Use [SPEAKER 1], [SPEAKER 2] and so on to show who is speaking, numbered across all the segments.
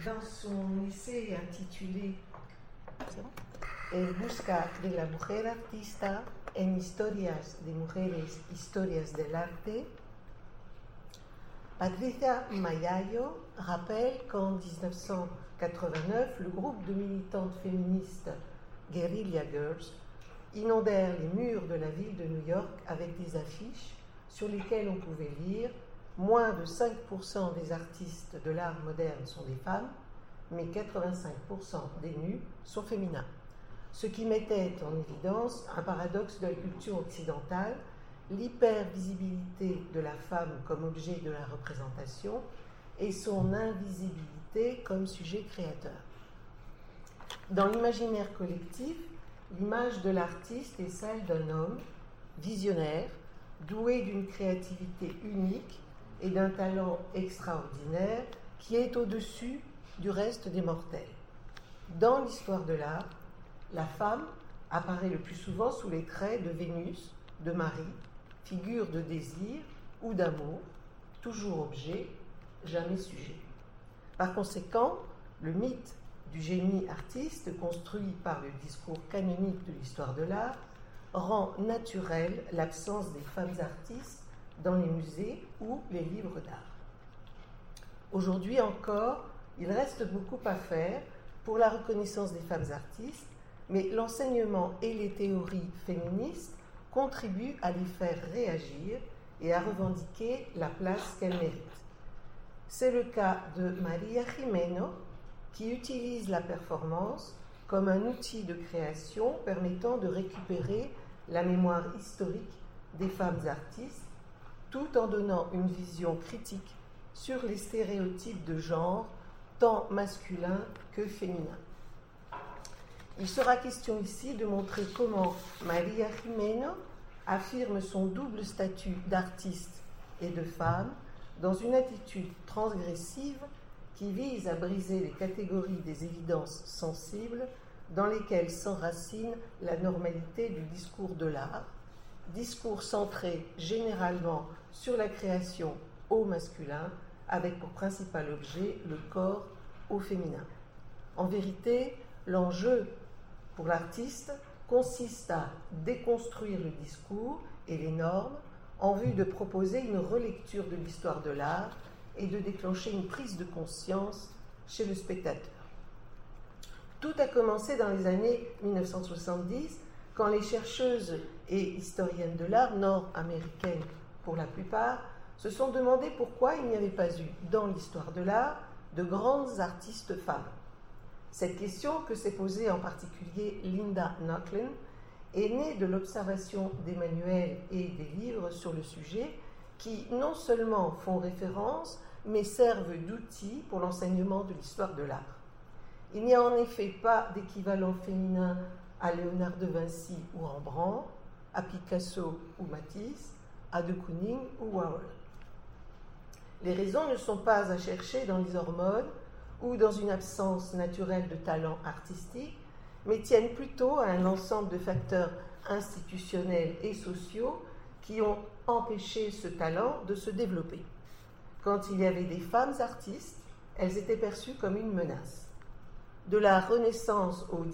[SPEAKER 1] Dans son essai intitulé El busca de la mujer artista en historias de mujeres, historias del arte, Patricia Mayayo rappelle qu'en 1989, le groupe de militantes féministes Guerrilla Girls inondèrent les murs de la ville de New York avec des affiches sur lesquelles on pouvait lire « Moins de 5% des artistes de l'art moderne sont des femmes, mais 85% des nus sont féminins », ce qui mettait en évidence un paradoxe de la culture occidentale, l'hypervisibilité de la femme comme objet de la représentation et son invisibilité comme sujet créateur. Dans l'imaginaire collectif, l'image de l'artiste est celle d'un homme visionnaire, doué d'une créativité unique et d'un talent extraordinaire qui est au-dessus du reste des mortels. Dans l'histoire de l'art, la femme apparaît le plus souvent sous les traits de Vénus, de Marie, figure de désir ou d'amour, toujours objet, jamais sujet. Par conséquent, le mythe du génie artiste, construit par le discours canonique de l'histoire de l'art, rend naturelle l'absence des femmes artistes dans les musées ou les livres d'art. Aujourd'hui encore, il reste beaucoup à faire pour la reconnaissance des femmes artistes, mais l'enseignement et les théories féministes contribuent à les faire réagir et à revendiquer la place qu'elles méritent. C'est le cas de Maria Jimeno, qui utilise la performance comme un outil de création permettant de récupérer la mémoire historique des femmes artistes, tout en donnant une vision critique sur les stéréotypes de genre, tant masculins que féminins. Il sera question ici de montrer comment Maria Jimeno affirme son double statut d'artiste et de femme dans une attitude transgressive qui vise à briser les catégories des évidences sensibles dans lesquelles s'enracine la normalité du discours de l'art, discours centré généralement sur la création au masculin, avec pour principal objet le corps au féminin. En vérité, l'enjeu pour l'artiste consiste à déconstruire le discours et les normes en vue de proposer une relecture de l'histoire de l'art et de déclencher une prise de conscience chez le spectateur. Tout a commencé dans les années 1970, quand les chercheuses et historiennes de l'art, nord-américaines pour la plupart, se sont demandé pourquoi il n'y avait pas eu, dans l'histoire de l'art, de grandes artistes femmes. Cette question, que s'est posée en particulier Linda Nochlin, est née de l'observation des manuels et des livres sur le sujet, qui non seulement font référence, mais servent d'outils pour l'enseignement de l'histoire de l'art. Il n'y a en effet pas d'équivalent féminin à Léonard de Vinci ou Rembrandt, à Picasso ou Matisse, à de Kooning ou Warhol. Les raisons ne sont pas à chercher dans les hormones ou dans une absence naturelle de talent artistique, mais tiennent plutôt à un ensemble de facteurs institutionnels et sociaux qui ont empêché ce talent de se développer. Quand il y avait des femmes artistes, elles étaient perçues comme une menace. De la Renaissance au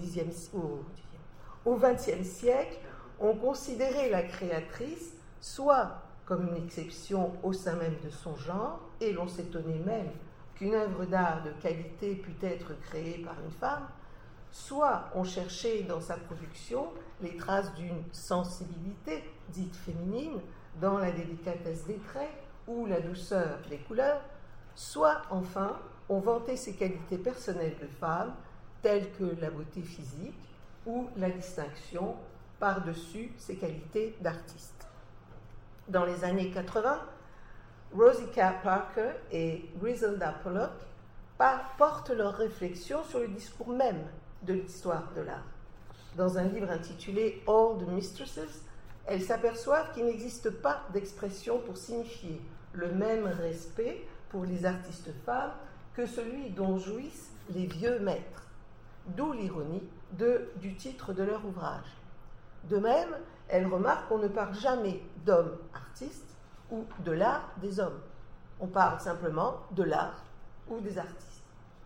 [SPEAKER 1] XXe siècle, on considérait la créatrice soit comme une exception au sein même de son genre, et l'on s'étonnait même qu'une œuvre d'art de qualité pût être créée par une femme, soit on cherchait dans sa production les traces d'une sensibilité dite féminine, dans la délicatesse des traits ou la douceur des couleurs, soit enfin on vantait ses qualités personnelles de femme, telles que la beauté physique ou la distinction par-dessus ses qualités d'artiste. Dans les années 80, Rosika Parker et Griselda Pollock portent leurs réflexions sur le discours même de l'histoire de l'art. Dans un livre intitulé All the Mistresses, elles s'aperçoivent qu'il n'existe pas d'expression pour signifier le même respect pour les artistes femmes que celui dont jouissent les vieux maîtres, d'où l'ironie du titre de leur ouvrage. De même, elles remarquent qu'on ne parle jamais d'hommes artistes ou de l'art des hommes. On parle simplement de l'art ou des artistes.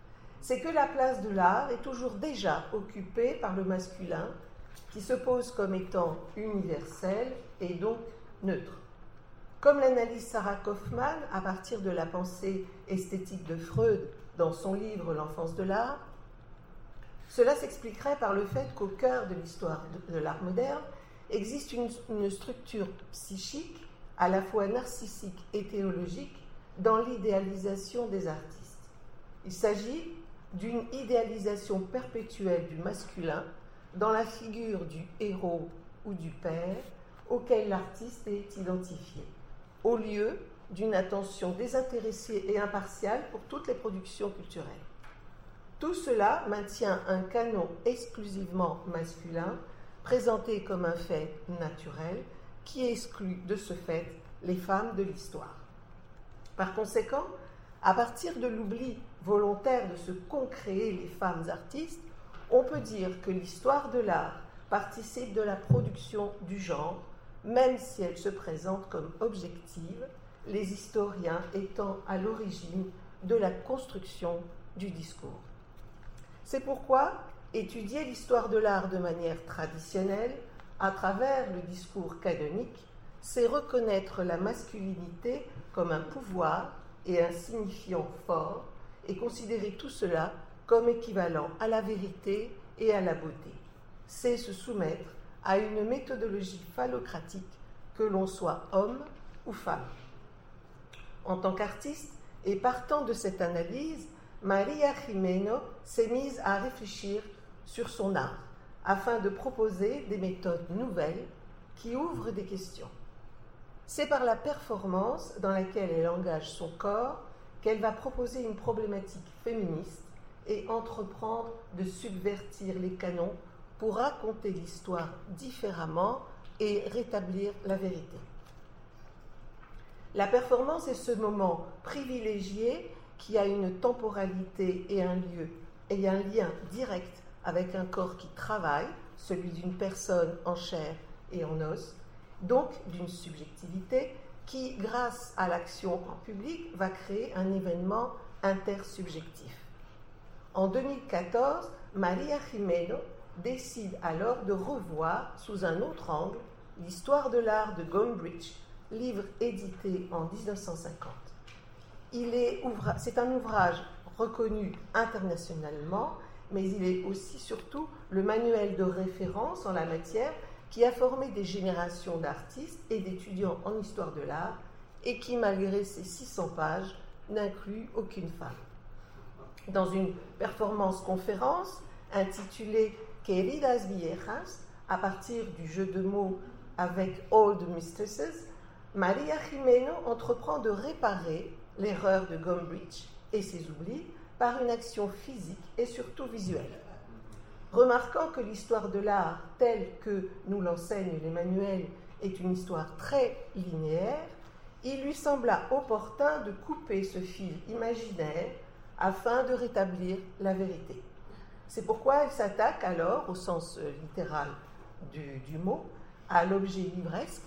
[SPEAKER 1] c'est que la place de l'art est toujours déjà occupée par le masculin, qui se pose comme étant universel et donc neutre. Comme l'analyse Sarah Kaufmann à partir de la pensée esthétique de Freud dans son livre L'enfance de l'art, cela s'expliquerait par le fait qu'au cœur de l'histoire de l'art moderne existe une structure psychique à la fois narcissique et théologique dans l'idéalisation des artistes. Il s'agit d'une idéalisation perpétuelle du masculin dans la figure du héros ou du père auquel l'artiste est identifié, au lieu d'une attention désintéressée et impartiale pour toutes les productions culturelles. Tout cela maintient un canon exclusivement masculin, présenté comme un fait naturel, qui exclut de ce fait les femmes de l'histoire. Par conséquent, à partir de l'oubli volontaire de se concréer les femmes artistes, on peut dire que l'histoire de l'art participe de la production du genre, même si elle se présente comme objective, les historiens étant à l'origine de la construction du discours. C'est pourquoi étudier l'histoire de l'art de manière traditionnelle, à travers le discours canonique, c'est reconnaître la masculinité comme un pouvoir et un signifiant fort, et considérer tout cela comme équivalent à la vérité et à la beauté. C'est se soumettre à une méthodologie phallocratique, que l'on soit homme ou femme. En tant qu'artiste, et partant de cette analyse, Maria Gimeno s'est mise à réfléchir sur son art, afin de proposer des méthodes nouvelles qui ouvrent des questions. C'est par la performance dans laquelle elle engage son corps qu'elle va proposer une problématique féministe et entreprendre de subvertir les canons pour raconter l'histoire différemment et rétablir la vérité. La performance est ce moment privilégié qui a une temporalité et un lieu et un lien direct avec un corps qui travaille, celui d'une personne en chair et en os, donc d'une subjectivité qui, grâce à l'action en public, va créer un événement intersubjectif. En 2014, Maria Gimeno décide alors de revoir sous un autre angle l'histoire de l'art de Gombrich, livre édité en 1950. C'est un ouvrage reconnu internationalement, mais il est aussi surtout le manuel de référence en la matière qui a formé des générations d'artistes et d'étudiants en histoire de l'art et qui, malgré ses 600 pages, n'inclut aucune femme. Dans une performance-conférence intitulée Queridas Viejas, à partir du jeu de mots avec Old Mistresses, Maria Gimeno entreprend de réparer l'erreur de Gombrich et ses oublis par une action physique et surtout visuelle. Remarquant que l'histoire de l'art, telle que nous l'enseignent les manuels, est une histoire très linéaire, il lui sembla opportun de couper ce fil imaginaire afin de rétablir la vérité. C'est pourquoi elle s'attaque alors, au sens littéral du mot, à l'objet livresque,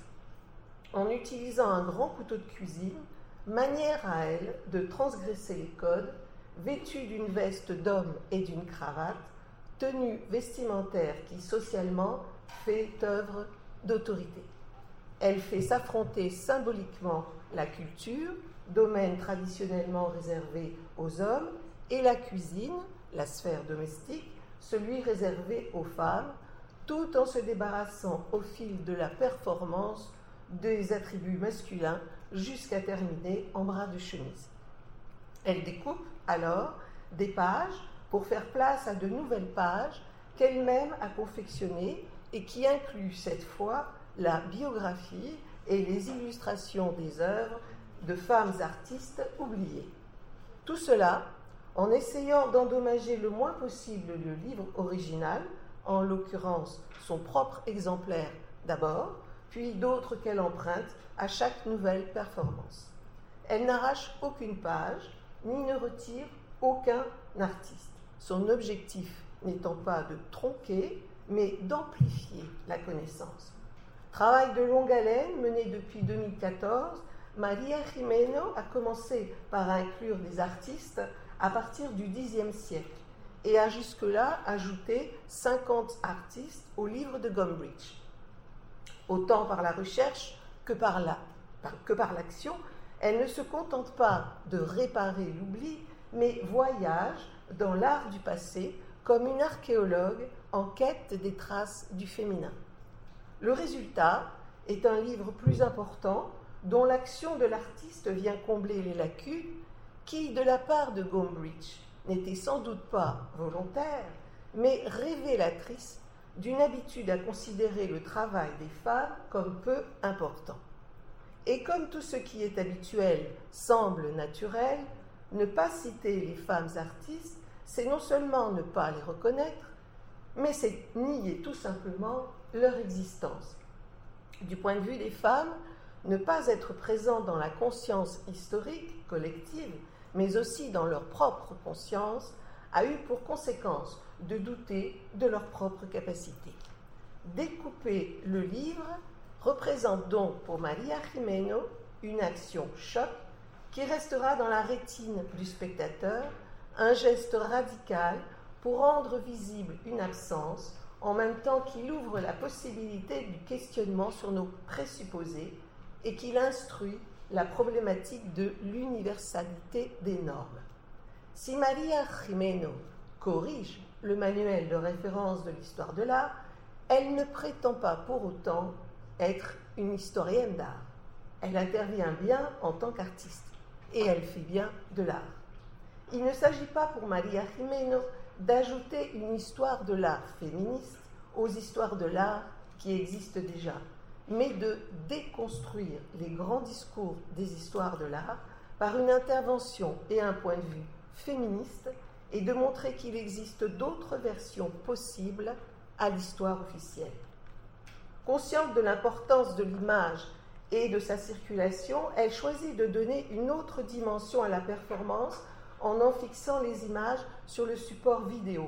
[SPEAKER 1] en utilisant un grand couteau de cuisine, manière à elle de transgresser les codes, vêtue d'une veste d'homme et d'une cravate, tenue vestimentaire qui socialement fait œuvre d'autorité. Elle fait s'affronter symboliquement la culture, domaine traditionnellement réservé aux hommes, et la cuisine, la sphère domestique, celui réservé aux femmes, tout en se débarrassant au fil de la performance des attributs masculins jusqu'à terminer en bras de chemise. Elle découpe alors des pages pour faire place à de nouvelles pages qu'elle-même a confectionnées et qui incluent cette fois la biographie et les illustrations des œuvres de femmes artistes oubliées. Tout cela en essayant d'endommager le moins possible le livre original, en l'occurrence son propre exemplaire d'abord, puis d'autres qu'elle emprunte à chaque nouvelle performance. Elle n'arrache aucune page, ni ne retire aucun artiste. Son objectif n'étant pas de tronquer, mais d'amplifier la connaissance. Travail de longue haleine mené depuis 2014, Maria Gimeno a commencé par inclure des artistes à partir du Xe siècle et a jusque-là ajouté 50 artistes au livre de Gombrich. Autant par la recherche que par l'action, elle ne se contente pas de réparer l'oubli, mais voyage dans l'art du passé comme une archéologue en quête des traces du féminin. Le résultat est un livre plus important dont l'action de l'artiste vient combler les lacunes qui, de la part de Gombrich, n'était sans doute pas volontaire, mais révélatrice d'une habitude à considérer le travail des femmes comme peu important. Et comme tout ce qui est habituel semble naturel, ne pas citer les femmes artistes, c'est non seulement ne pas les reconnaître, mais c'est nier tout simplement leur existence. Du point de vue des femmes, ne pas être présent dans la conscience historique collective, mais aussi dans leur propre conscience, a eu pour conséquence de douter de leur propre capacité. Découper le livre représente donc pour Maria Gimeno une action choc qui restera dans la rétine du spectateur, un geste radical pour rendre visible une absence, en même temps qu'il ouvre la possibilité du questionnement sur nos présupposés et qu'il instruit la problématique de l'universalité des normes. Si Maria Gimeno corrige le manuel de référence de l'histoire de l'art, elle ne prétend pas pour autant être une historienne d'art. Elle intervient bien en tant qu'artiste et elle fait bien de l'art. Il ne s'agit pas pour Maria Gimeno d'ajouter une histoire de l'art féministe aux histoires de l'art qui existent déjà, mais de déconstruire les grands discours des histoires de l'art par une intervention et un point de vue féministe et de montrer qu'il existe d'autres versions possibles à l'histoire officielle. Consciente de l'importance de l'image et de sa circulation, elle choisit de donner une autre dimension à la performance en fixant les images sur le support vidéo,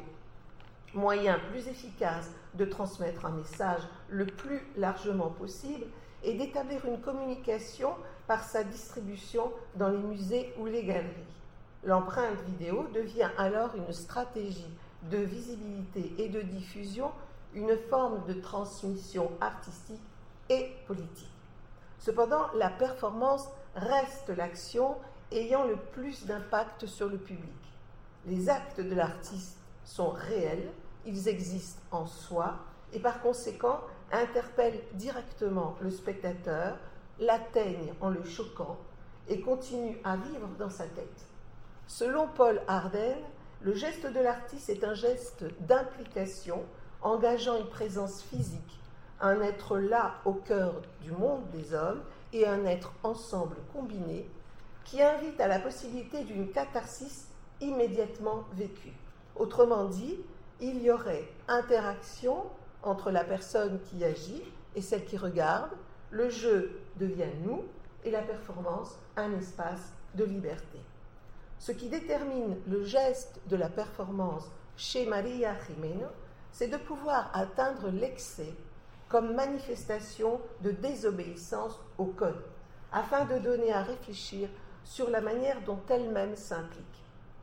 [SPEAKER 1] moyen plus efficace de transmettre un message le plus largement possible et d'établir une communication par sa distribution dans les musées ou les galeries. L'empreinte vidéo devient alors une stratégie de visibilité et de diffusion, une forme de transmission artistique et politique. Cependant, la performance reste l'action ayant le plus d'impact sur le public. Les actes de l'artiste sont réels, ils existent en soi et par conséquent interpellent directement le spectateur, l'atteignent en le choquant et continuent à vivre dans sa tête. Selon Paul Arden, le geste de l'artiste est un geste d'implication engageant une présence physique, un être là au cœur du monde des hommes et un être ensemble combiné qui invite à la possibilité d'une catharsis immédiatement vécue. Autrement dit, il y aurait interaction entre la personne qui agit et celle qui regarde, le jeu devient nous et la performance un espace de liberté. Ce qui détermine le geste de la performance chez Maria Gimeno, c'est de pouvoir atteindre l'excès comme manifestation de désobéissance au code, afin de donner à réfléchir sur la manière dont elle-même s'implique.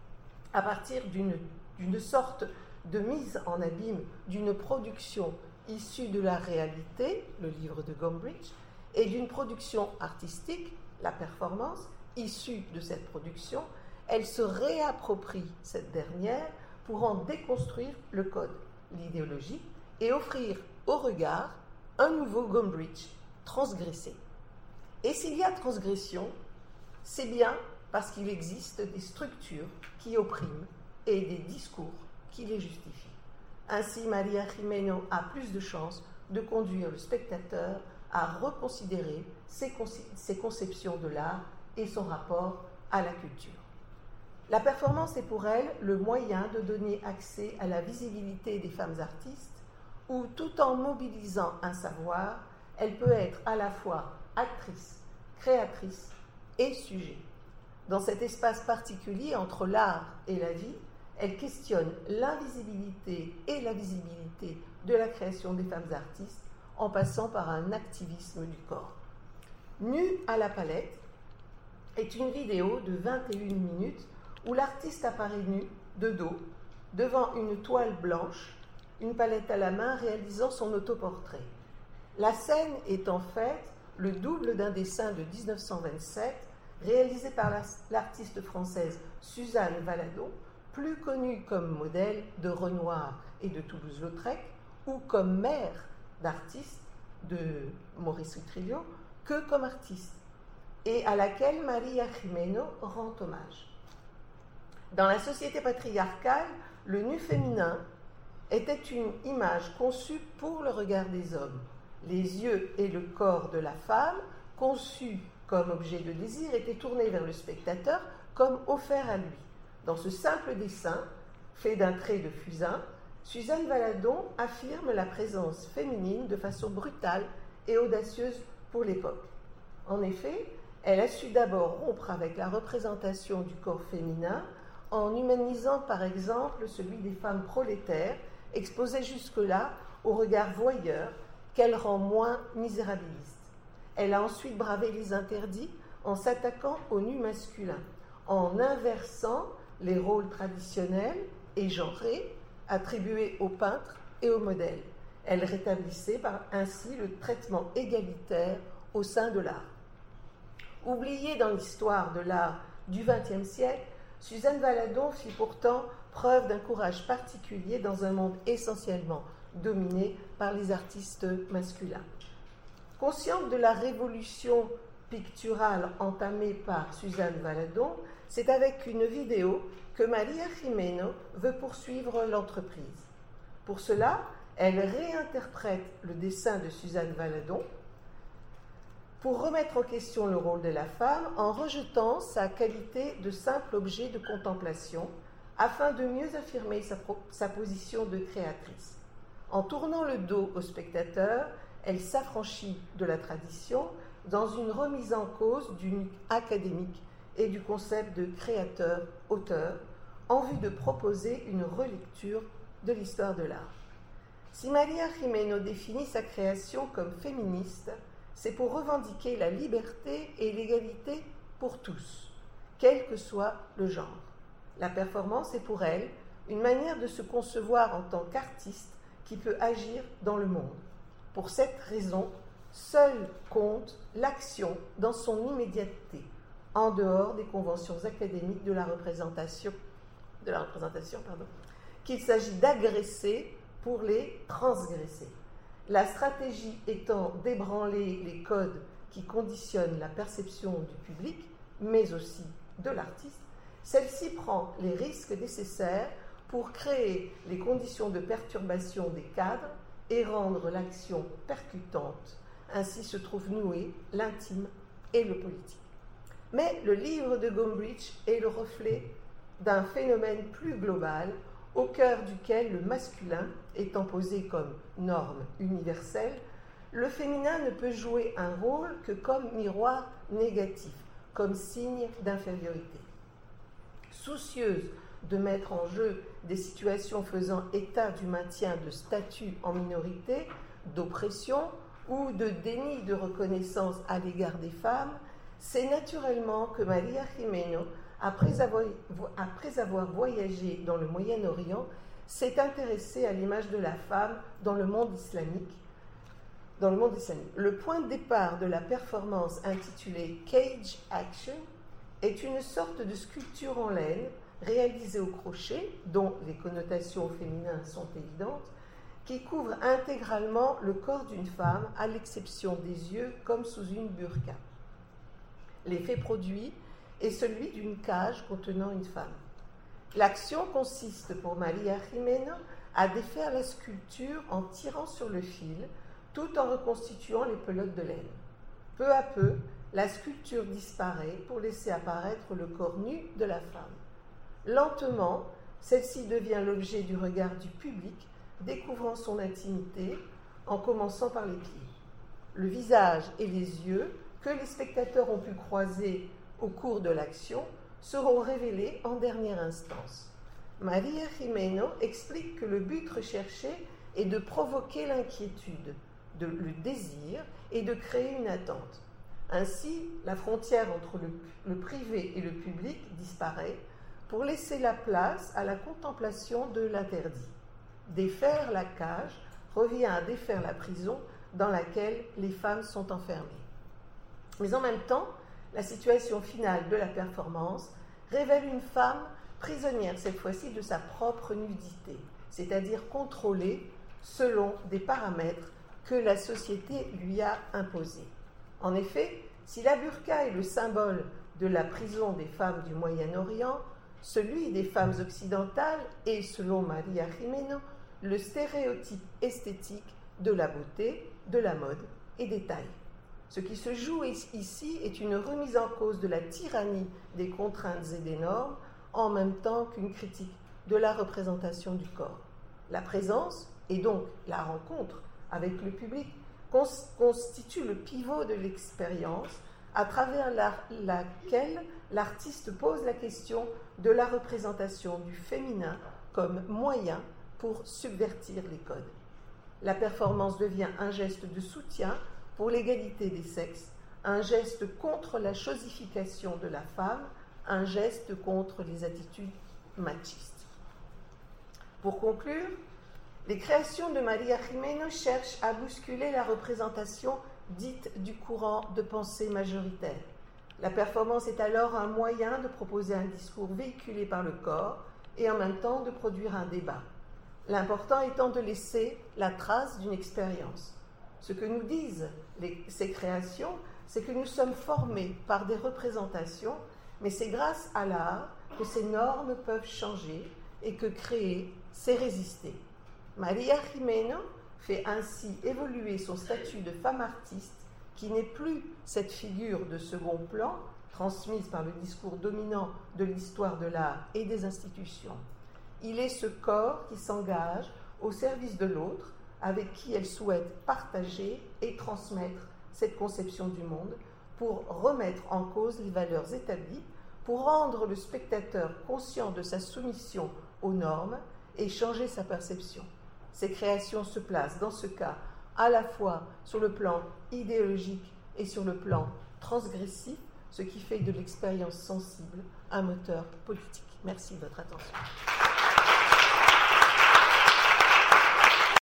[SPEAKER 1] À partir d'une sorte de mise en abîme d'une production issue de la réalité, le livre de Gombrich, et d'une production artistique, la performance, issue de cette production, elle se réapproprie cette dernière pour en déconstruire le code, l'idéologie, et offrir au regard un nouveau Gombrich transgressé. Et s'il y a transgression, c'est bien parce qu'il existe des structures qui oppriment et des discours qui les justifient. Ainsi, Maria Gimeno a plus de chances de conduire le spectateur à reconsidérer ses conceptions de l'art et son rapport à la culture. La performance est pour elle le moyen de donner accès à la visibilité des femmes artistes où, tout en mobilisant un savoir, elle peut être à la fois actrice, créatrice et sujet. Dans cet espace particulier entre l'art et la vie, elle questionne l'invisibilité et la visibilité de la création des femmes artistes en passant par un activisme du corps. Nue à la palette est une vidéo de 21 minutes où l'artiste apparaît nu, de dos, devant une toile blanche, une palette à la main, réalisant son autoportrait. La scène est en fait le double d'un dessin de 1927 réalisé par l'artiste française Suzanne Valadon, plus connue comme modèle de Renoir et de Toulouse-Lautrec, ou comme mère d'artiste de Maurice Utrillo, que comme artiste, et à laquelle Maria Jimeno rend hommage. Dans la société patriarcale, le nu féminin était une image conçue pour le regard des hommes. Les yeux et le corps de la femme, conçus comme objet de désir, étaient tournés vers le spectateur comme offerts à lui. Dans ce simple dessin, fait d'un trait de fusain, Suzanne Valadon affirme la présence féminine de façon brutale et audacieuse pour l'époque. En effet, elle a su d'abord rompre avec la représentation du corps féminin en humanisant par exemple celui des femmes prolétaires, exposées jusque-là au regard voyeur qu'elle rend moins misérabiliste. Elle a ensuite bravé les interdits en s'attaquant au nu masculin, en inversant les rôles traditionnels et genrés attribués aux peintres et aux modèles. Elle rétablissait ainsi le traitement égalitaire au sein de l'art. Oubliée dans l'histoire de l'art du XXe siècle, Suzanne Valadon fit pourtant preuve d'un courage particulier dans un monde essentiellement dominé par les artistes masculins. Consciente de la révolution picturale entamée par Suzanne Valadon, c'est avec une vidéo que Maria Jimeno veut poursuivre l'entreprise. Pour cela, elle réinterprète le dessin de Suzanne Valadon pour remettre en question le rôle de la femme en rejetant sa qualité de simple objet de contemplation afin de mieux affirmer sa position de créatrice. En tournant le dos au spectateur, elle s'affranchit de la tradition dans une remise en cause du mythe académique et du concept de créateur-auteur en vue de proposer une relecture de l'histoire de l'art. Si Maria Jimeno définit sa création comme féministe, c'est pour revendiquer la liberté et l'égalité pour tous, quel que soit le genre. La performance est pour elle une manière de se concevoir en tant qu'artiste qui peut agir dans le monde. Pour cette raison, seule compte l'action dans son immédiateté, en dehors des conventions académiques de la représentation, qu'il s'agit d'agresser pour les transgresser. La stratégie étant d'ébranler les codes qui conditionnent la perception du public, mais aussi de l'artiste, celle-ci prend les risques nécessaires pour créer les conditions de perturbation des cadres et rendre l'action percutante. Ainsi se trouve noué l'intime et le politique. Mais le livre de Gombrich est le reflet d'un phénomène plus global au cœur duquel le masculin étant posé comme norme universelle, le féminin ne peut jouer un rôle que comme miroir négatif, comme signe d'infériorité. Soucieuse de mettre en jeu des situations faisant état du maintien de statuts en minorité, d'oppression ou de déni de reconnaissance à l'égard des femmes, c'est naturellement que Maria Jimeno, après avoir voyagé dans le Moyen-Orient, s'est intéressée à l'image de la femme dans le monde islamique. Le point de départ de la performance intitulée Cage Action est une sorte de sculpture en laine réalisée au crochet, dont les connotations féminines sont évidentes, qui couvre intégralement le corps d'une femme, à l'exception des yeux, comme sous une burqa. L'effet produit est celui d'une cage contenant une femme. L'action consiste pour Maria Jimeno à défaire la sculpture en tirant sur le fil, tout en reconstituant les pelotes de laine. Peu à peu, la sculpture disparaît pour laisser apparaître le corps nu de la femme. Lentement, celle-ci devient l'objet du regard du public, découvrant son intimité en commençant par les pieds. Le visage et les yeux que les spectateurs ont pu croiser au cours de l'action seront révélés en dernière instance. Maria Jimeno explique que le but recherché est de provoquer l'inquiétude, le désir et de créer une attente. Ainsi, la frontière entre le privé et le public disparaît, pour laisser la place à la contemplation de l'interdit. Défaire la cage revient à défaire la prison dans laquelle les femmes sont enfermées. Mais en même temps, la situation finale de la performance révèle une femme prisonnière cette fois-ci de sa propre nudité, c'est-à-dire contrôlée selon des paramètres que la société lui a imposés. En effet, si la burqa est le symbole de la prison des femmes du Moyen-Orient, celui des femmes occidentales est, selon Maria Jimeno, le stéréotype esthétique de la beauté, de la mode et des tailles. Ce qui se joue ici est une remise en cause de la tyrannie des contraintes et des normes, en même temps qu'une critique de la représentation du corps. La présence, et donc la rencontre avec le public, constitue le pivot de l'expérience à travers laquelle l'artiste pose la question de la représentation du féminin comme moyen pour subvertir les codes. La performance devient un geste de soutien pour l'égalité des sexes, un geste contre la chosification de la femme, un geste contre les attitudes machistes. Pour conclure, les créations de Maria Jimeno cherchent à bousculer la représentation dite du courant de pensée majoritaire. La performance est alors un moyen de proposer un discours véhiculé par le corps et en même temps de produire un débat. L'important étant de laisser la trace d'une expérience. Ce que nous disent ces créations, c'est que nous sommes formés par des représentations, mais c'est grâce à l'art que ces normes peuvent changer et que créer, c'est résister. Maria Jimeno fait ainsi évoluer son statut de femme artiste, qui n'est plus cette figure de second plan, transmise par le discours dominant de l'histoire de l'art et des institutions. Il est ce corps qui s'engage au service de l'autre, avec qui elle souhaite partager et transmettre cette conception du monde, pour remettre en cause les valeurs établies, pour rendre le spectateur conscient de sa soumission aux normes et changer sa perception. Ces créations se placent, dans ce cas, à la fois sur le plan idéologique et sur le plan transgressif, ce qui fait de l'expérience sensible un moteur politique. Merci de votre attention.